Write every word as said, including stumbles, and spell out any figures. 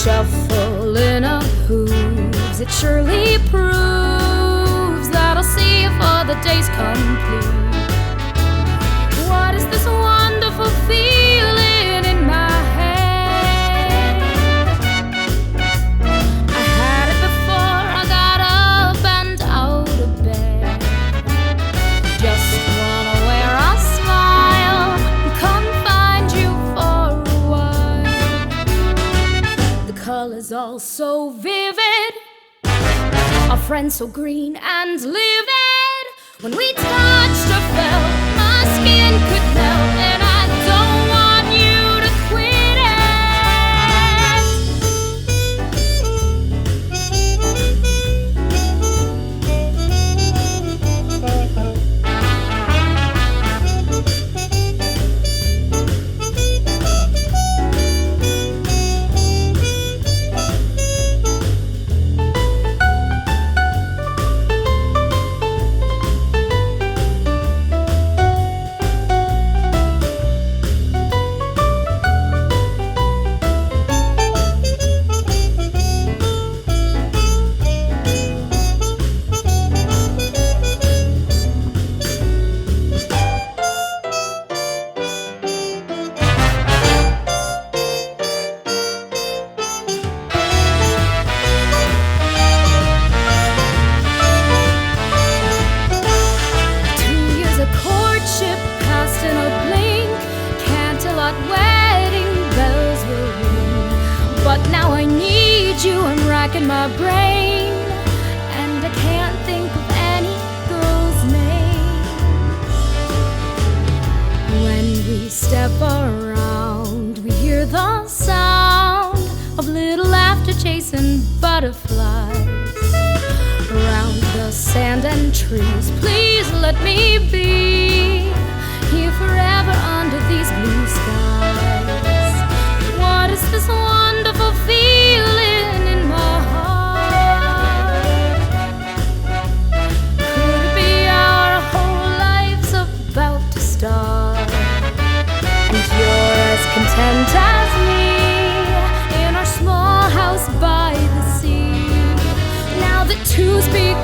shuffling of hooves, it surely proves that I'll see you for the day's complete. What is this wonderful feeling in my head? I had it before I got up and out of bed. Just wanna wear a smile and come find you for a while. The colors all so vivid, our friends so green and livid. When we touched or felt, my skin could melt, and I don't want you to quit wedding bells will ring. But now I need you, I'm racking my brain, and I can't think of any girl's name. When we step around, we hear the sound of little laughter chasing butterflies around the sand and trees. Please let me be here forever under these blue skies. What is this wonderful feeling in my heart? Could it be our whole lives about to start? And you're as content as me in our small house by the sea. Now that two's become